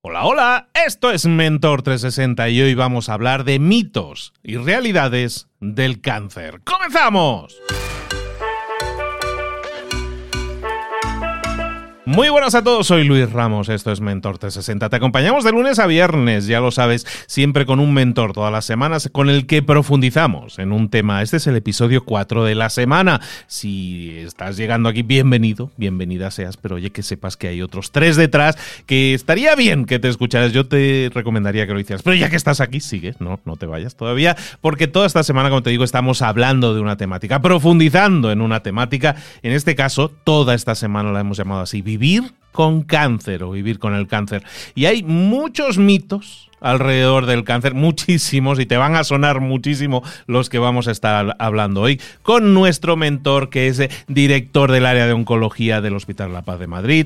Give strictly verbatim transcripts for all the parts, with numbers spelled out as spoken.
Hola, hola, esto es Mentor trescientos sesenta y hoy vamos a hablar de mitos y realidades del cáncer. ¡Comenzamos! Muy buenas a todos, soy Luis Ramos, esto es Mentor trescientos sesenta. Te acompañamos de lunes a viernes, ya lo sabes, siempre con un mentor todas las semanas con el que profundizamos en un tema. Este es el episodio cuatro de la semana. Si estás llegando aquí, bienvenido, bienvenida seas, pero oye, que sepas que hay otros tres detrás, que estaría bien que te escucharas. Yo te recomendaría que lo hicieras, pero ya que estás aquí, sigue, no, no te vayas todavía, porque toda esta semana, como te digo, estamos hablando de una temática, profundizando en una temática. En este caso, toda esta semana la hemos llamado así, vivir con cáncer o vivir con el cáncer. Y hay muchos mitos alrededor del cáncer, muchísimos, y te van a sonar muchísimo los que vamos a estar hablando hoy con nuestro mentor, que es director del área de oncología del Hospital La Paz de Madrid.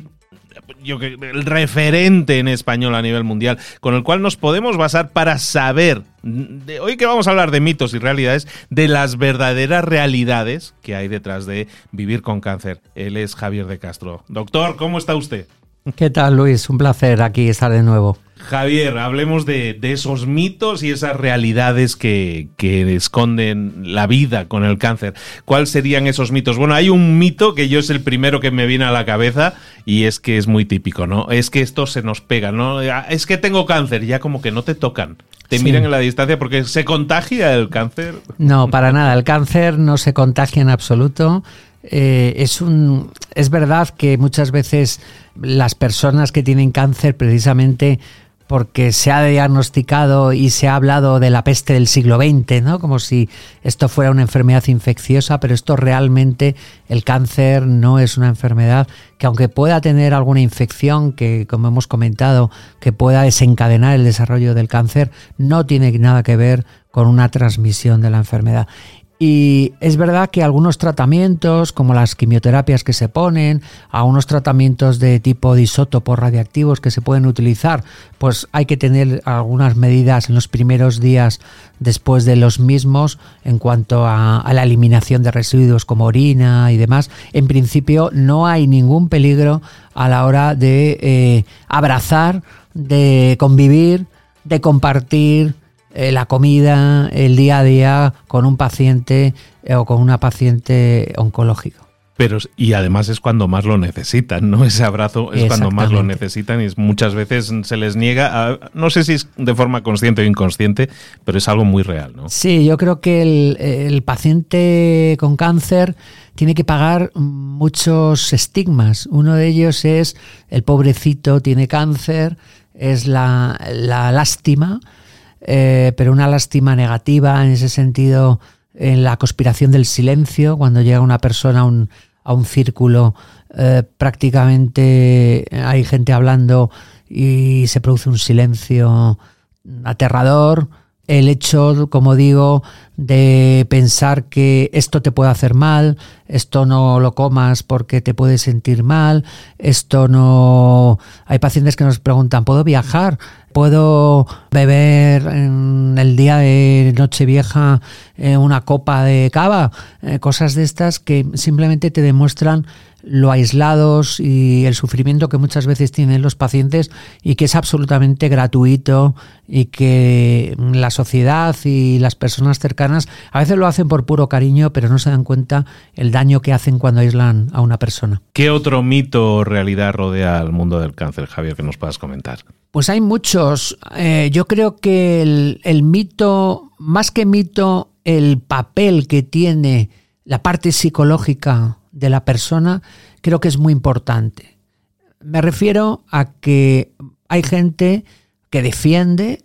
Yo que el referente en español a nivel mundial, con el cual nos podemos basar para saber, de, hoy que vamos a hablar de mitos y realidades, de las verdaderas realidades que hay detrás de vivir con cáncer. Él es Javier de Castro. Doctor, ¿cómo está usted? ¿Qué tal, Luis? Un placer aquí estar de nuevo. Javier, hablemos de, de esos mitos y esas realidades que, que esconden la vida con el cáncer. ¿Cuáles serían esos mitos? Bueno, hay un mito que yo es el primero que me viene a la cabeza y es que es muy típico, ¿no? Es que esto se nos pega, ¿no? Es que tengo cáncer, ya como que no te tocan. Te sí. miran en la distancia porque ¿se contagia el cáncer? No, para nada. El cáncer no se contagia en absoluto. Eh, es un, es verdad que muchas veces las personas que tienen cáncer, precisamente porque se ha diagnosticado y se ha hablado de la peste del siglo veinte, ¿no? Como si esto fuera una enfermedad infecciosa, pero esto realmente, el cáncer no es una enfermedad que, aunque pueda tener alguna infección que, como hemos comentado, que pueda desencadenar el desarrollo del cáncer, no tiene nada que ver con una transmisión de la enfermedad. Y es verdad que algunos tratamientos, como las quimioterapias que se ponen, algunos tratamientos de tipo de isótopos radiactivos que se pueden utilizar, pues hay que tener algunas medidas en los primeros días después de los mismos en cuanto a, a la eliminación de residuos como orina y demás. En principio no hay ningún peligro a la hora de eh, abrazar, de convivir, de compartir la comida, el día a día con un paciente eh, o con una paciente oncológico. Pero, y además es cuando más lo necesitan, ¿no? Ese abrazo es cuando más lo necesitan y muchas veces se les niega, a, no sé si es de forma consciente o inconsciente, pero es algo muy real, ¿no? Sí, yo creo que el, el paciente con cáncer tiene que pagar muchos estigmas. Uno de ellos es el pobrecito tiene cáncer, es la, la lástima, Eh, pero una lástima negativa en ese sentido, en la conspiración del silencio, cuando llega una persona a un, a un círculo, eh, prácticamente hay gente hablando y se produce un silencio aterrador. El hecho, como digo, de pensar que esto te puede hacer mal, esto no lo comas porque te puedes sentir mal, esto no... Hay pacientes que nos preguntan, ¿puedo viajar? ¿Puedo beber en el día de Nochevieja eh, una copa de cava? Eh, cosas de estas que simplemente te demuestran lo aislados y el sufrimiento que muchas veces tienen los pacientes y que es absolutamente gratuito y que la sociedad y las personas cercanas a veces lo hacen por puro cariño, pero no se dan cuenta el daño que hacen cuando aíslan a una persona. ¿Qué otro mito o realidad rodea al mundo del cáncer, Javier, que nos puedas comentar? Pues hay muchos. Eh, yo creo que el, el mito, más que mito, el papel que tiene la parte psicológica de la persona, creo que es muy importante. Me refiero a que hay gente que defiende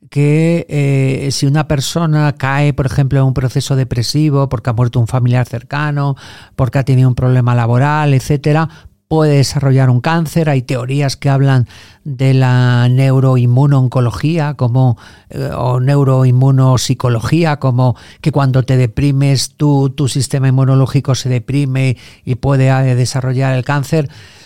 que eh, si una persona cae, por ejemplo, en un proceso depresivo porque ha muerto un familiar cercano, porque ha tenido un problema laboral, etcétera, puede desarrollar un cáncer. Hay teorías que hablan de la neuroinmuno-oncología como, eh, o neuroinmunopsicología, como que cuando te deprimes tú, tu sistema inmunológico se deprime y puede eh, desarrollar el cáncer.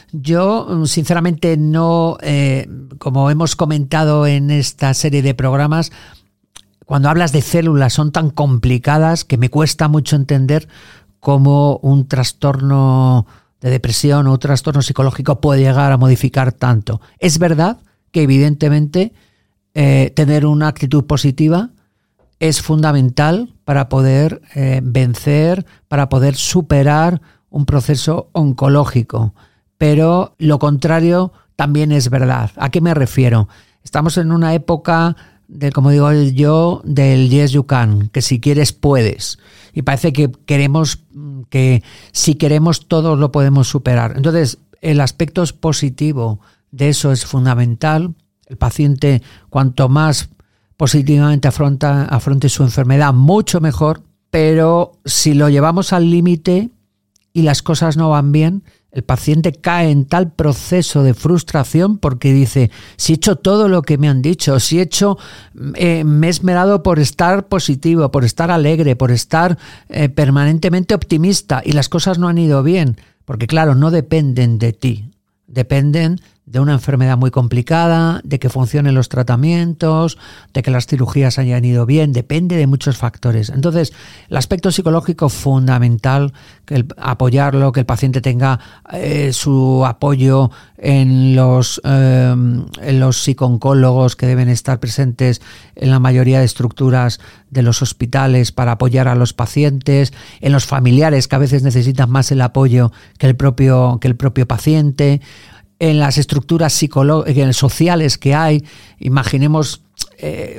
Yo, sinceramente, no, eh, como hemos comentado en esta serie de programas, cuando hablas de células son tan complicadas que me cuesta mucho entender cómo un trastorno de depresión o un trastorno psicológico puede llegar a modificar tanto. Es verdad que evidentemente eh, tener una actitud positiva es fundamental para poder eh, vencer, para poder superar un proceso oncológico. Pero lo contrario también es verdad. ¿A qué me refiero? Estamos en una época, de, como digo yo, del yes you can, que si quieres puedes. Y parece que queremos, que si queremos todos lo podemos superar. Entonces, el aspecto positivo de eso es fundamental. El paciente, cuanto más positivamente afronta, afronte su enfermedad, mucho mejor. Pero si lo llevamos al límite y las cosas no van bien, el paciente cae en tal proceso de frustración porque dice, si he hecho todo lo que me han dicho, si he hecho, eh, me he esmerado por estar positivo, por estar alegre, por estar eh, permanentemente optimista y las cosas no han ido bien, porque claro, no dependen de ti, dependen de una enfermedad muy complicada, de que funcionen los tratamientos, de que las cirugías hayan ido bien, depende de muchos factores. Entonces, el aspecto psicológico fundamental, que el, apoyarlo, que el paciente tenga eh, su apoyo en los, eh, en los psicooncólogos que deben estar presentes en la mayoría de estructuras de los hospitales para apoyar a los pacientes, en los familiares que a veces necesitan más el apoyo que el propio, que el propio paciente, en las estructuras psicológicas, sociales que hay. Imaginemos eh,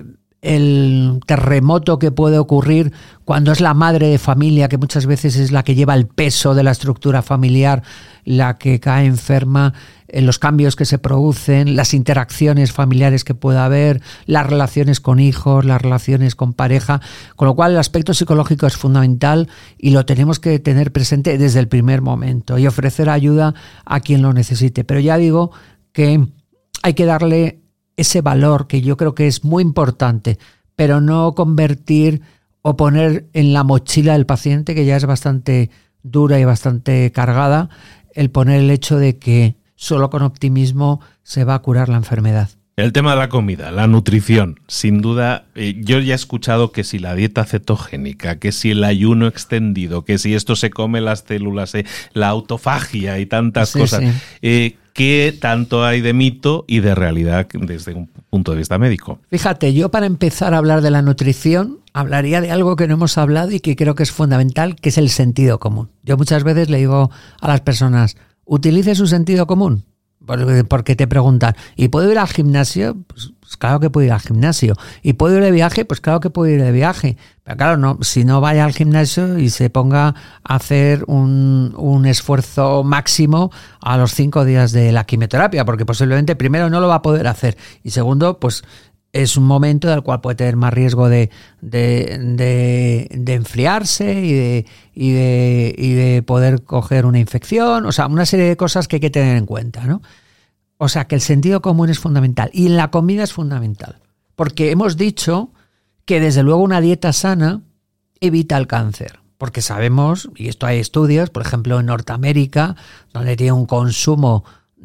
el terremoto que puede ocurrir cuando es la madre de familia, que muchas veces es la que lleva el peso de la estructura familiar, la que cae enferma, en los cambios que se producen, las interacciones familiares que pueda haber, las relaciones con hijos, las relaciones con pareja, con lo cual el aspecto psicológico es fundamental y lo tenemos que tener presente desde el primer momento y ofrecer ayuda a quien lo necesite. Pero ya digo que hay que darle ese valor que yo creo que es muy importante, pero no convertir o poner en la mochila del paciente, que ya es bastante dura y bastante cargada, el poner el hecho de que solo con optimismo se va a curar la enfermedad. El tema de la comida, la nutrición, sin duda, eh, yo ya he escuchado que si la dieta cetogénica, que si el ayuno extendido, que si esto se come las células, eh, la autofagia y tantas sí, cosas, sí. Eh, ¿qué tanto hay de mito y de realidad desde un punto de vista médico? Fíjate, yo para empezar a hablar de la nutrición, hablaría de algo que no hemos hablado y que creo que es fundamental, que es el sentido común. Yo muchas veces le digo a las personas, utilice su sentido común. Porque te preguntan, ¿y puedo ir al gimnasio? Pues, pues claro que puedo ir al gimnasio. ¿Y puedo ir de viaje? Pues claro que puedo ir de viaje. Pero claro, no, si no vaya al gimnasio y se ponga a hacer un, un esfuerzo máximo a los cinco días de la quimioterapia, porque posiblemente primero no lo va a poder hacer y segundo, pues es un momento del cual puede tener más riesgo de, de, de, de enfriarse y de, y, de, y de poder coger una infección. O sea, una serie de cosas que hay que tener en cuenta, ¿no? O sea, que el sentido común es fundamental. Y en la comida es fundamental. Porque hemos dicho que desde luego una dieta sana evita el cáncer. Porque sabemos, y esto hay estudios, por ejemplo en Norteamérica, donde tiene un consumo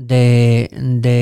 de,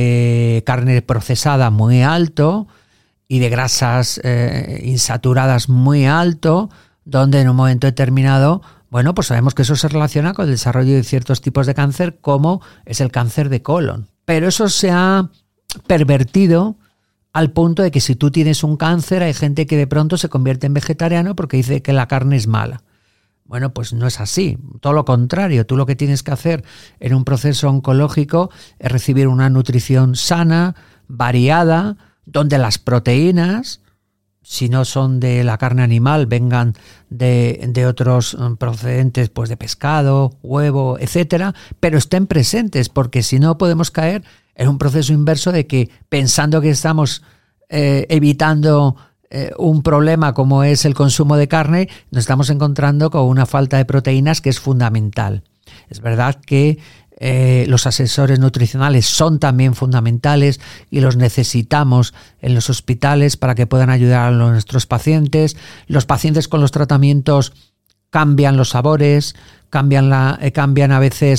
de carne procesada muy alto, y de grasas eh, insaturadas muy alto, donde en un momento determinado, bueno, pues sabemos que eso se relaciona con el desarrollo de ciertos tipos de cáncer, como es el cáncer de colon. Pero eso se ha pervertido al punto de que si tú tienes un cáncer, hay gente que de pronto se convierte en vegetariano porque dice que la carne es mala. Bueno, pues no es así, todo lo contrario. Tú lo que tienes que hacer en un proceso oncológico es recibir una nutrición sana, variada, donde las proteínas, si no son de la carne animal, vengan de, de otros procedentes, pues de pescado, huevo, etcétera, pero estén presentes, porque si no podemos caer en un proceso inverso de que, pensando que estamos eh, evitando eh, un problema como es el consumo de carne, nos estamos encontrando con una falta de proteínas que es fundamental. Es verdad que Eh, los asesores nutricionales son también fundamentales y los necesitamos en los hospitales para que puedan ayudar a nuestros pacientes. Los pacientes con los tratamientos cambian los sabores, cambian, la, eh, cambian a veces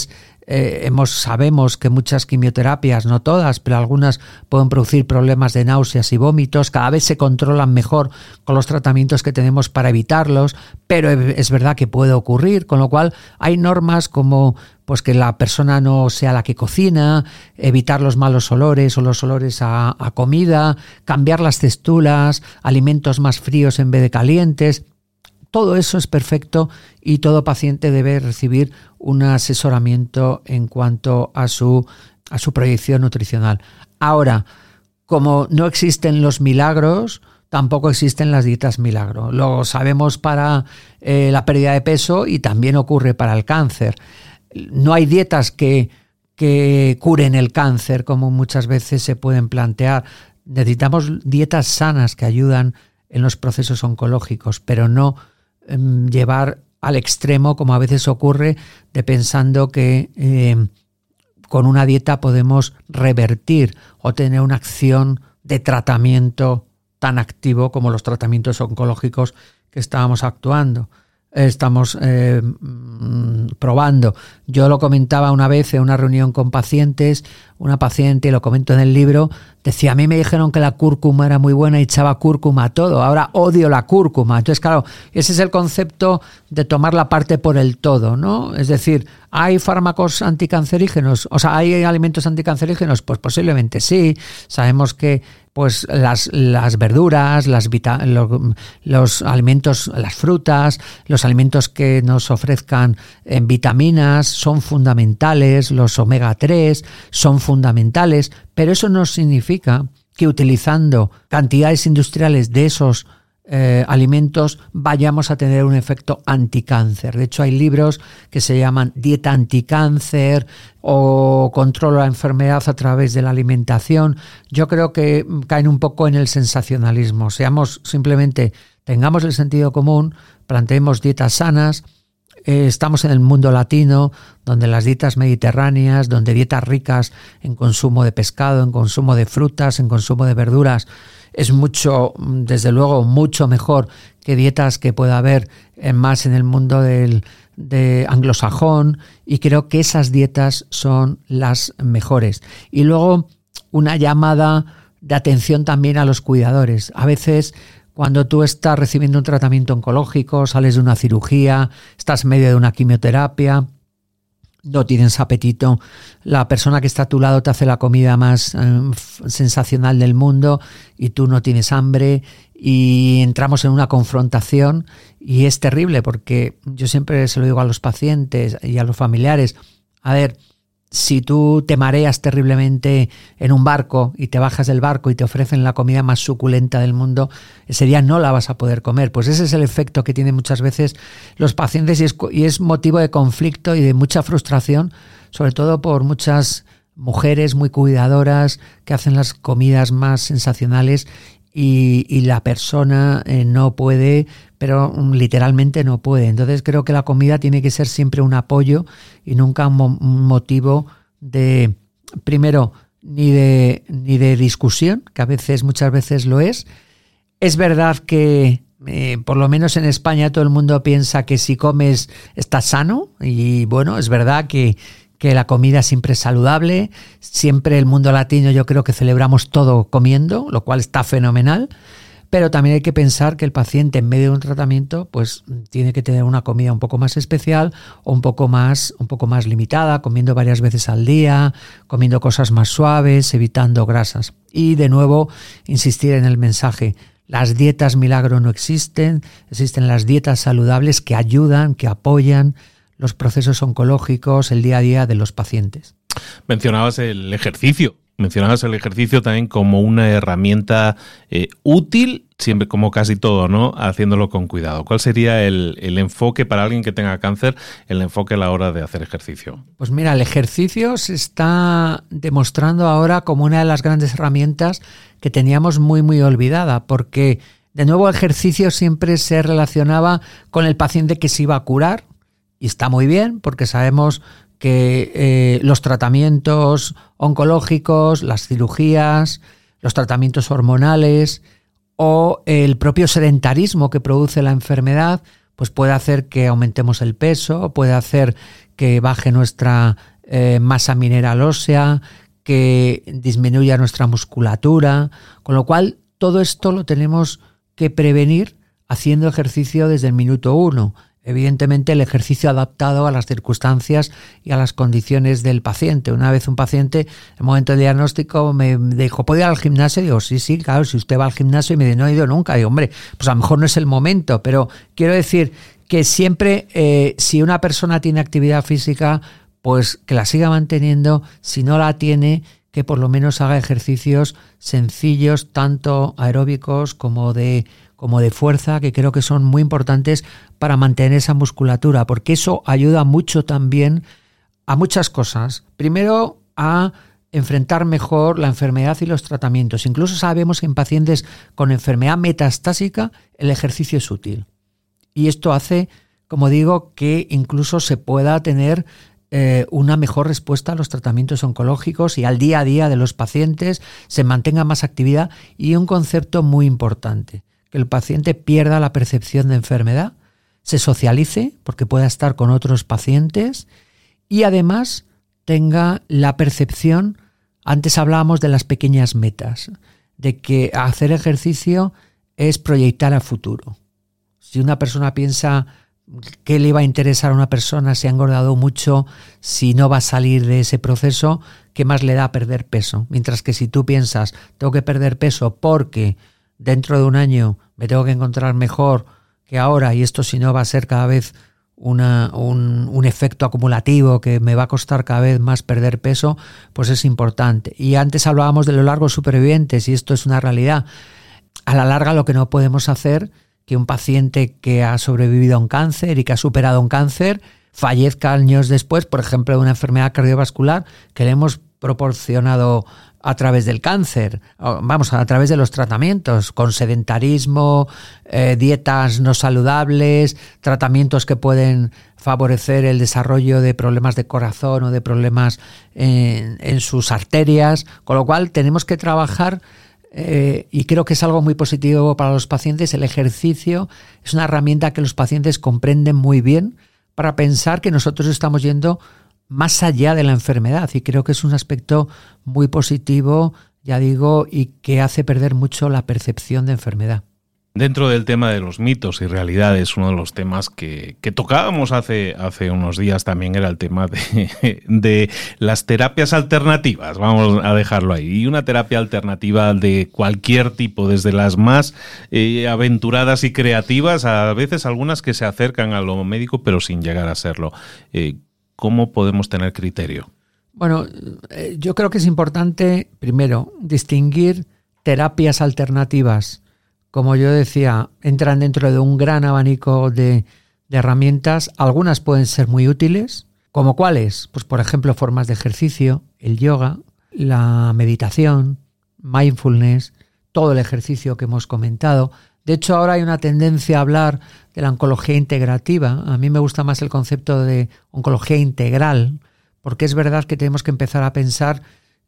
Eh, hemos, sabemos que muchas quimioterapias, no todas, pero algunas pueden producir problemas de náuseas y vómitos. Cada vez se controlan mejor con los tratamientos que tenemos para evitarlos, pero es verdad que puede ocurrir, con lo cual hay normas como pues que la persona no sea la que cocina, evitar los malos olores o los olores a, a comida, cambiar las texturas, alimentos más fríos en vez de calientes. Todo eso es perfecto y todo paciente debe recibir un asesoramiento en cuanto a su, a su proyección nutricional. Ahora, como no existen los milagros, tampoco existen las dietas milagro. Lo sabemos para eh, la pérdida de peso y también ocurre para el cáncer. No hay dietas que, que curen el cáncer, como muchas veces se pueden plantear. Necesitamos dietas sanas que ayudan en los procesos oncológicos, pero no eh, llevar al extremo, como a veces ocurre, de pensando que eh, con una dieta podemos revertir o tener una acción de tratamiento tan activo como los tratamientos oncológicos que estábamos actuando. Estamos eh, probando. Yo lo comentaba una vez en una reunión con pacientes, una paciente, lo comento en el libro, decía, a mí me dijeron que la cúrcuma era muy buena y echaba cúrcuma a todo, ahora odio la cúrcuma. Entonces, claro, ese es el concepto de tomar la parte por el todo, ¿no? Es decir, ¿hay fármacos anticancerígenos? O sea, ¿hay alimentos anticancerígenos? Pues posiblemente sí. Sabemos que pues las, las verduras, las vita- los, los alimentos, las frutas, los alimentos que nos ofrezcan en vitaminas son fundamentales, los omega tres son fundamentales, pero eso no significa que utilizando cantidades industriales de esos eh, alimentos vayamos a tener un efecto anticáncer. De hecho, hay libros que se llaman Dieta Anticáncer o Controlo la enfermedad a través de la alimentación. Yo creo que caen un poco en el sensacionalismo. Seamos simplemente, tengamos el sentido común, planteemos dietas sanas. Eh, estamos en el mundo latino, donde las dietas mediterráneas, donde dietas ricas en consumo de pescado, en consumo de frutas, en consumo de verduras, es mucho, desde luego, mucho mejor que dietas que pueda haber en más en el mundo del de anglosajón, y creo que esas dietas son las mejores. Y luego una llamada de atención también a los cuidadores. A veces cuando tú estás recibiendo un tratamiento oncológico, sales de una cirugía, estás en medio de una quimioterapia, no tienes apetito, la persona que está a tu lado te hace la comida más eh, sensacional del mundo y tú no tienes hambre, y entramos en una confrontación y es terrible, porque yo siempre se lo digo a los pacientes y a los familiares, a ver, si tú te mareas terriblemente en un barco y te bajas del barco y te ofrecen la comida más suculenta del mundo, ese día no la vas a poder comer. Pues ese es el efecto que tienen muchas veces los pacientes, y es, y es motivo de conflicto y de mucha frustración, sobre todo por muchas mujeres muy cuidadoras que hacen las comidas más sensacionales y, y la persona eh, no puede, pero literalmente no puede. Entonces creo que la comida tiene que ser siempre un apoyo y nunca un, mo- un motivo de, primero, ni de, ni de discusión, que a veces, muchas veces lo es. Es verdad que eh, por lo menos en España todo el mundo piensa que si comes estás sano, y bueno, es verdad que que la comida siempre es saludable, siempre el mundo latino yo creo que celebramos todo comiendo, lo cual está fenomenal, pero también hay que pensar que el paciente en medio de un tratamiento pues tiene que tener una comida un poco más especial o un poco más, un poco más limitada, comiendo varias veces al día, comiendo cosas más suaves, evitando grasas. Y de nuevo, insistir en el mensaje. Las dietas milagro no existen, existen las dietas saludables que ayudan, que apoyan los procesos oncológicos, el día a día de los pacientes. Mencionabas el ejercicio, mencionabas el ejercicio también como una herramienta eh, útil, siempre como casi todo, ¿no? Haciéndolo con cuidado. ¿Cuál sería el, el enfoque para alguien que tenga cáncer, el enfoque a la hora de hacer ejercicio? Pues mira, el ejercicio se está demostrando ahora como una de las grandes herramientas que teníamos muy, muy olvidada, porque de nuevo el ejercicio siempre se relacionaba con el paciente que se iba a curar. Y está muy bien, porque sabemos que eh, los tratamientos oncológicos, las cirugías, los tratamientos hormonales o el propio sedentarismo que produce la enfermedad, pues puede hacer que aumentemos el peso, puede hacer que baje nuestra eh, masa mineral ósea, que disminuya nuestra musculatura, con lo cual todo esto lo tenemos que prevenir haciendo ejercicio desde el minuto uno. Evidentemente el ejercicio adaptado a las circunstancias y a las condiciones del paciente. Una vez un paciente, en el momento del diagnóstico, me dijo, ¿puedo ir al gimnasio? Digo, sí, sí, claro, si usted va al gimnasio, y me dice, no he ido nunca. Digo, hombre, pues a lo mejor no es el momento, pero quiero decir que siempre, eh, si una persona tiene actividad física, pues que la siga manteniendo. Si no la tiene, que por lo menos haga ejercicios sencillos, tanto aeróbicos como de como de fuerza, que creo que son muy importantes para mantener esa musculatura, porque eso ayuda mucho también a muchas cosas. Primero, a enfrentar mejor la enfermedad y los tratamientos. Incluso sabemos que en pacientes con enfermedad metastásica el ejercicio es útil. Y esto hace, como digo, que incluso se pueda tener eh, una mejor respuesta a los tratamientos oncológicos y al día a día de los pacientes, se mantenga más actividad. Y un concepto muy importante, que el paciente pierda la percepción de enfermedad, se socialice porque pueda estar con otros pacientes y además tenga la percepción, antes hablábamos de las pequeñas metas, de que hacer ejercicio es proyectar a futuro. Si una persona piensa qué le va a interesar a una persona si ha engordado mucho, si no va a salir de ese proceso, ¿qué más le da perder peso? Mientras que si tú piensas, tengo que perder peso porque dentro de un año me tengo que encontrar mejor que ahora y esto si no va a ser cada vez una, un, un efecto acumulativo que me va a costar cada vez más perder peso, pues es importante. Y antes hablábamos de los largos supervivientes y esto es una realidad. A la larga lo que no podemos hacer que un paciente que ha sobrevivido a un cáncer y que ha superado un cáncer fallezca años después, por ejemplo, de una enfermedad cardiovascular que le hemos proporcionado a través del cáncer, vamos, a través de los tratamientos, con sedentarismo, eh, dietas no saludables, tratamientos que pueden favorecer el desarrollo de problemas de corazón o de problemas en, en sus arterias, con lo cual tenemos que trabajar, eh, y creo que es algo muy positivo para los pacientes. El ejercicio es una herramienta que los pacientes comprenden muy bien para pensar que nosotros estamos yendo más allá de la enfermedad, y creo que es un aspecto muy positivo, ya digo, y que hace perder mucho la percepción de enfermedad. Dentro del tema de los mitos y realidades, uno de los temas que, que tocábamos hace, hace unos días también era el tema de, de las terapias alternativas, vamos a dejarlo ahí. Y una terapia alternativa de cualquier tipo, desde las más eh, aventuradas y creativas, a veces algunas que se acercan a lo médico pero sin llegar a serlo. Eh, ¿Cómo podemos tener criterio? Bueno, eh, yo creo que es importante, primero, distinguir terapias alternativas. Como yo decía, entran dentro de un gran abanico de, de herramientas. Algunas pueden ser muy útiles. ¿Como cuáles? Pues, por ejemplo, formas de ejercicio, el yoga, la meditación, mindfulness, todo el ejercicio que hemos comentado. De hecho, ahora hay una tendencia a hablar de la oncología integrativa. A mí me gusta más el concepto de oncología integral, porque es verdad que tenemos que empezar a pensar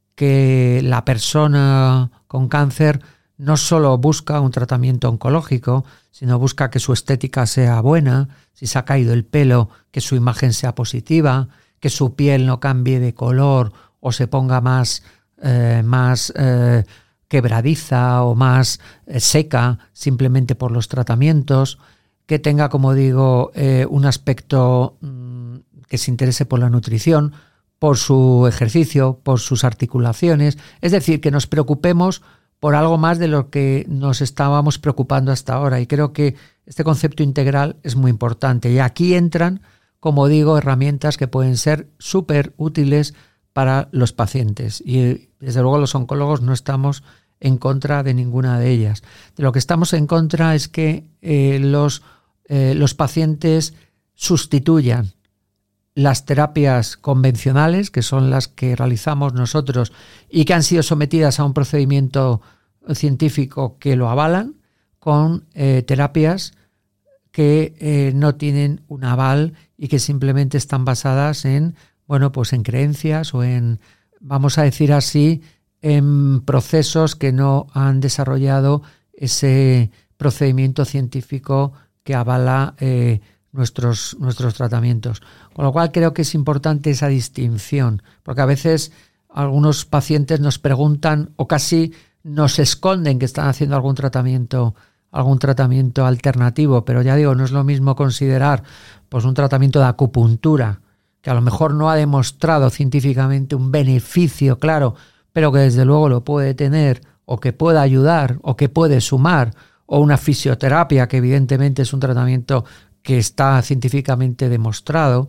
que la persona con cáncer no solo busca un tratamiento oncológico, sino busca que su estética sea buena, si se ha caído el pelo, que su imagen sea positiva, que su piel no cambie de color o se ponga más, eh, más eh, quebradiza o más eh, seca simplemente por los tratamientos, que tenga, como digo, eh, un aspecto mmm, que se interese por la nutrición, por su ejercicio, por sus articulaciones. Es decir, que nos preocupemos por algo más de lo que nos estábamos preocupando hasta ahora. Y creo que este concepto integral es muy importante. Y aquí entran, como digo, herramientas que pueden ser súper útiles para los pacientes. Y desde luego los oncólogos no estamos en contra de ninguna de ellas. De lo que estamos en contra es que eh, los, eh, los pacientes sustituyan las terapias convencionales, que son las que realizamos nosotros y que han sido sometidas a un procedimiento científico que lo avalan, con eh, terapias que eh, no tienen un aval y que simplemente están basadas en, bueno, pues en creencias o en, vamos a decir así, en procesos que no han desarrollado ese procedimiento científico que avala eh, nuestros, nuestros tratamientos. Con lo cual creo que es importante esa distinción, porque a veces algunos pacientes nos preguntan o casi nos esconden que están haciendo algún tratamiento, algún tratamiento alternativo, pero ya digo, no es lo mismo considerar pues un tratamiento de acupuntura que a lo mejor no ha demostrado científicamente un beneficio claro, pero que desde luego lo puede tener o que puede ayudar o que puede sumar, o una fisioterapia que evidentemente es un tratamiento que está científicamente demostrado,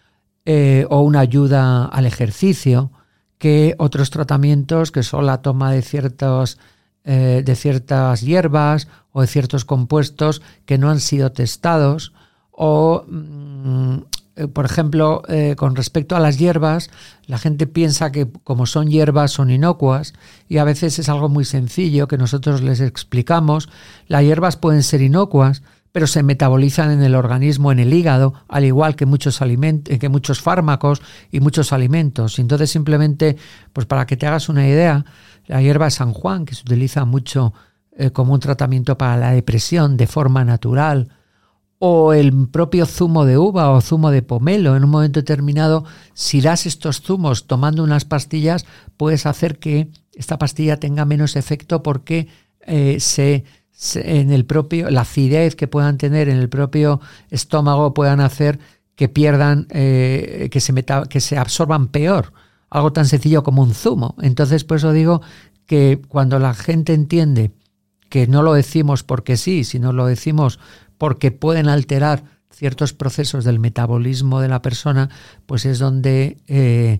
eh, o una ayuda al ejercicio, que otros tratamientos que son la toma de ciertos, eh, de ciertas hierbas o de ciertos compuestos que no han sido testados, o mmm, por ejemplo, eh, con respecto a las hierbas, la gente piensa que como son hierbas son inocuas, y a veces es algo muy sencillo que nosotros les explicamos. Las hierbas pueden ser inocuas, pero se metabolizan en el organismo, en el hígado, al igual que muchos alimentos, que muchos fármacos y muchos alimentos. Entonces, simplemente, pues para que te hagas una idea, la hierba de San Juan, que se utiliza mucho eh, como un tratamiento para la depresión de forma natural, o el propio zumo de uva o zumo de pomelo, en un momento determinado, si das estos zumos tomando unas pastillas, puedes hacer que esta pastilla tenga menos efecto porque eh, se, se, en el propio, la acidez que puedan tener en el propio estómago puedan hacer que pierdan, eh, que, se meta, que se absorban peor. Algo tan sencillo como un zumo. Entonces, por eso digo que cuando la gente entiende que no lo decimos porque sí, sino lo decimos porque pueden alterar ciertos procesos del metabolismo de la persona, pues es donde, eh,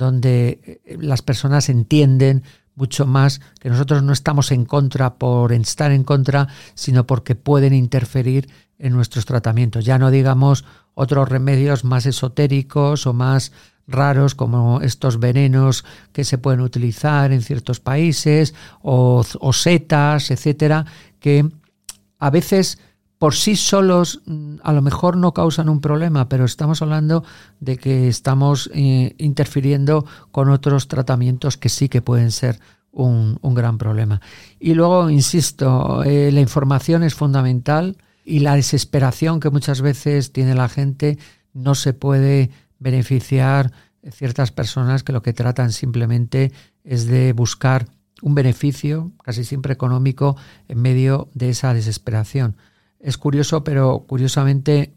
donde las personas entienden mucho más que nosotros no estamos en contra por estar en contra, sino porque pueden interferir en nuestros tratamientos. Ya no digamos otros remedios más esotéricos o más raros como estos venenos que se pueden utilizar en ciertos países o, o setas, etcétera, que a veces por sí solos a lo mejor no causan un problema, pero estamos hablando de que estamos eh, interfiriendo con otros tratamientos que sí que pueden ser un, un gran problema. Y luego, insisto, eh, la información es fundamental, y la desesperación que muchas veces tiene la gente no se puede beneficiar ciertas personas que lo que tratan simplemente es de buscar un beneficio, casi siempre económico, en medio de esa desesperación. Es curioso, pero curiosamente,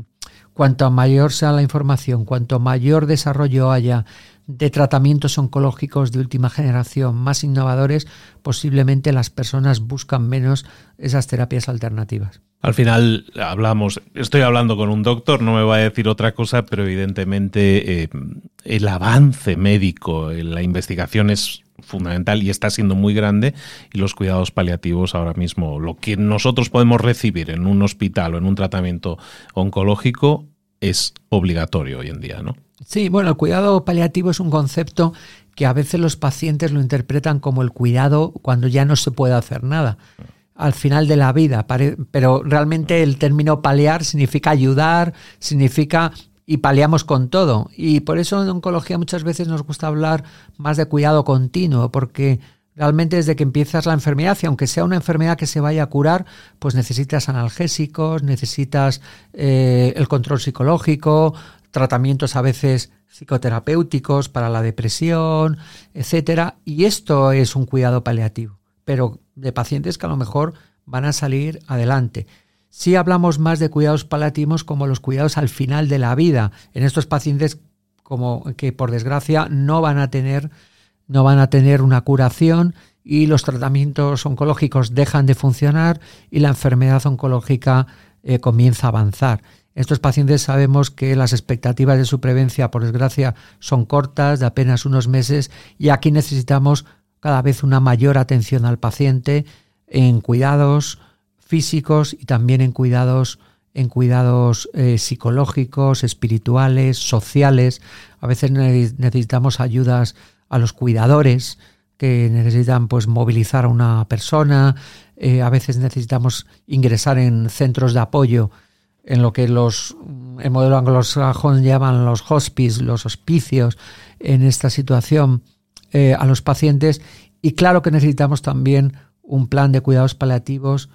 cuanto mayor sea la información, cuanto mayor desarrollo haya de tratamientos oncológicos de última generación más innovadores, posiblemente las personas buscan menos esas terapias alternativas. Al final hablamos, estoy hablando con un doctor, no me va a decir otra cosa, pero evidentemente eh, el avance médico, la investigación es fundamental y está siendo muy grande, y los cuidados paliativos ahora mismo, lo que nosotros podemos recibir en un hospital o en un tratamiento oncológico es obligatorio hoy en día, ¿no? Sí, bueno, el cuidado paliativo es un concepto que a veces los pacientes lo interpretan como el cuidado cuando ya no se puede hacer nada al final de la vida, pero realmente el término paliar significa ayudar, significa y paliamos con todo. Y por eso en oncología muchas veces nos gusta hablar más de cuidado continuo, porque realmente desde que empiezas la enfermedad, y aunque sea una enfermedad que se vaya a curar, pues necesitas analgésicos, necesitas eh, el control psicológico, tratamientos a veces psicoterapéuticos para la depresión, etcétera. Y esto es un cuidado paliativo, pero de pacientes que a lo mejor van a salir adelante. Sí hablamos más de cuidados paliativos como los cuidados al final de la vida, en estos pacientes como que por desgracia no van a tener, no van a tener una curación, y los tratamientos oncológicos dejan de funcionar y la enfermedad oncológica eh, comienza a avanzar. En estos pacientes sabemos que las expectativas de supervivencia, por desgracia, son cortas, de apenas unos meses, y aquí necesitamos cada vez una mayor atención al paciente en cuidados físicos y también en cuidados, en cuidados eh, psicológicos, espirituales, sociales. A veces necesitamos ayudas a los cuidadores que necesitan pues movilizar a una persona. Eh, a veces necesitamos ingresar en centros de apoyo, en lo que los el modelo anglosajón llaman los hospice, los hospicios, en esta situación eh, a los pacientes. Y claro que necesitamos también un plan de cuidados paliativos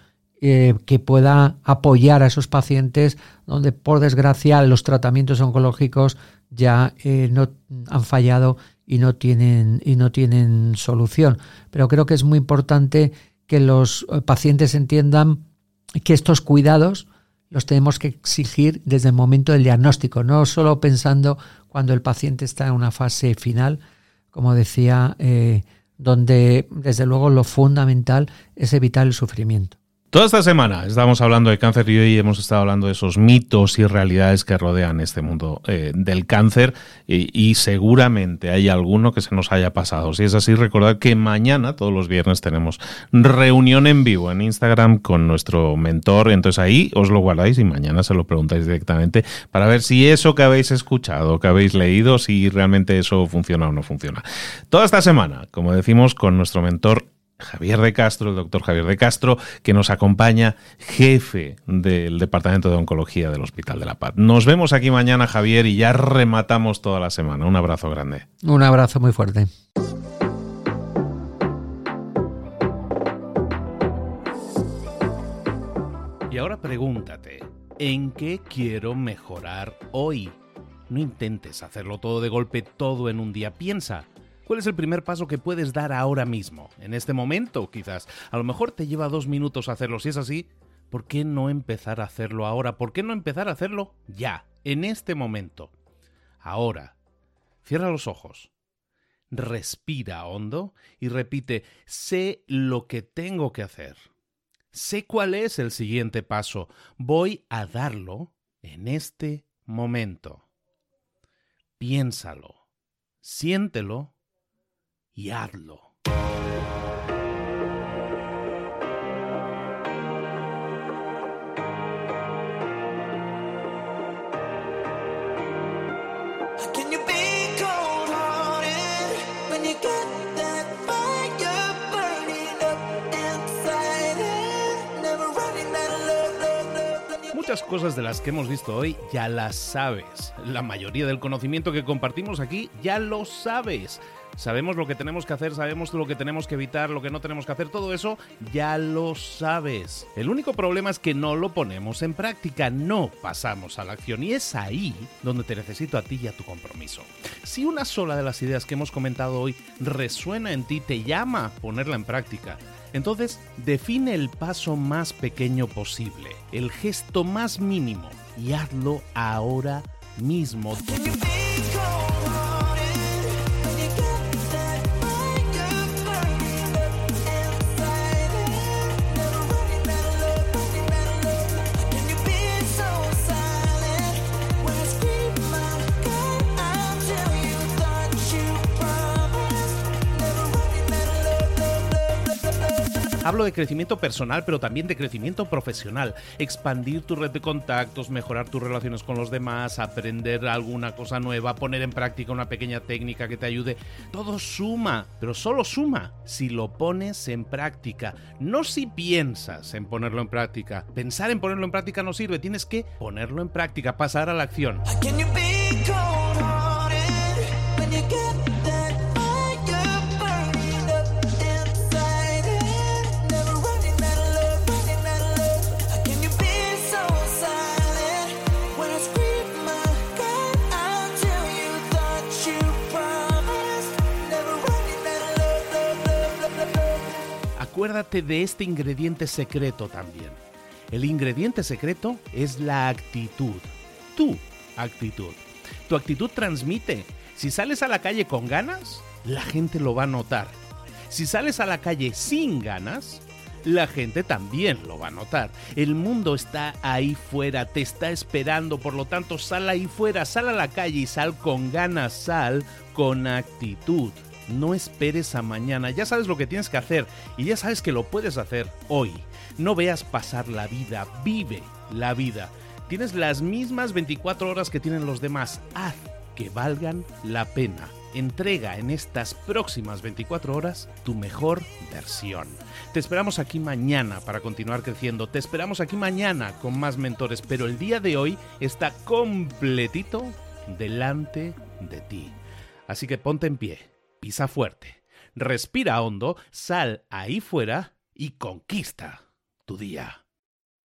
eh, que pueda apoyar a esos pacientes donde, por desgracia, los tratamientos oncológicos ya eh, no han fallado y no tienen y no tienen solución. Pero creo que es muy importante que los pacientes entiendan que estos cuidados los tenemos que exigir desde el momento del diagnóstico, no solo pensando cuando el paciente está en una fase final, como decía, eh, donde desde luego lo fundamental es evitar el sufrimiento. Toda esta semana estamos hablando de cáncer y hoy hemos estado hablando de esos mitos y realidades que rodean este mundo eh, del cáncer y, y seguramente hay alguno que se nos haya pasado. Si es así, recordad que mañana, todos los viernes, tenemos reunión en vivo en Instagram con nuestro mentor. Entonces ahí os lo guardáis y mañana se lo preguntáis directamente para ver si eso que habéis escuchado, que habéis leído, si realmente eso funciona o no funciona. Toda esta semana, como decimos, con nuestro mentor Javier de Castro, el doctor Javier de Castro, que nos acompaña, jefe del Departamento de Oncología del Hospital de la Paz. Nos vemos aquí mañana, Javier, y ya rematamos toda la semana. Un abrazo grande. Un abrazo muy fuerte. Y ahora pregúntate, ¿en qué quiero mejorar hoy? No intentes hacerlo todo de golpe, todo en un día. Piensa. ¿Cuál es el primer paso que puedes dar ahora mismo? En este momento, quizás. A lo mejor te lleva dos minutos hacerlo. Si es así, ¿por qué no empezar a hacerlo ahora? ¿Por qué no empezar a hacerlo ya, en este momento? Ahora. Cierra los ojos. Respira hondo y repite, sé lo que tengo que hacer. Sé cuál es el siguiente paso. Voy a darlo en este momento. Piénsalo. Siéntelo. Y hazlo. Muchas cosas de las que hemos visto hoy ya las sabes. La mayoría del conocimiento que compartimos aquí ya lo sabes. Sabemos lo que tenemos que hacer, sabemos lo que tenemos que evitar, lo que no tenemos que hacer, todo eso ya lo sabes. El único problema es que no lo ponemos en práctica, no pasamos a la acción y es ahí donde te necesito a ti y a tu compromiso. Si una sola de las ideas que hemos comentado hoy resuena en ti, te llama a ponerla en práctica, entonces define el paso más pequeño posible, el gesto más mínimo y hazlo ahora mismo. Hablo de crecimiento personal, pero también de crecimiento profesional. Expandir tu red de contactos, mejorar tus relaciones con los demás, aprender alguna cosa nueva, poner en práctica una pequeña técnica que te ayude. Todo suma, pero solo suma si lo pones en práctica. No si piensas en ponerlo en práctica. Pensar en ponerlo en práctica no sirve. Tienes que ponerlo en práctica, pasar a la acción. Acuérdate de este ingrediente secreto también. El ingrediente secreto es la actitud. Tu actitud. Tu actitud transmite. Si sales a la calle con ganas, la gente lo va a notar. Si sales a la calle sin ganas, la gente también lo va a notar. El mundo está ahí fuera, te está esperando, por lo tanto sal ahí fuera, sal a la calle y sal con ganas, sal con actitud. No esperes a mañana, ya sabes lo que tienes que hacer y ya sabes que lo puedes hacer hoy. No veas pasar la vida, vive la vida. Tienes las mismas veinticuatro horas que tienen los demás, haz que valgan la pena. Entrega en estas próximas veinticuatro horas tu mejor versión. Te esperamos aquí mañana para continuar creciendo, te esperamos aquí mañana con más mentores, pero el día de hoy está completito delante de ti. Así que ponte en pie. Pisa fuerte, respira hondo, sal ahí fuera y conquista tu día.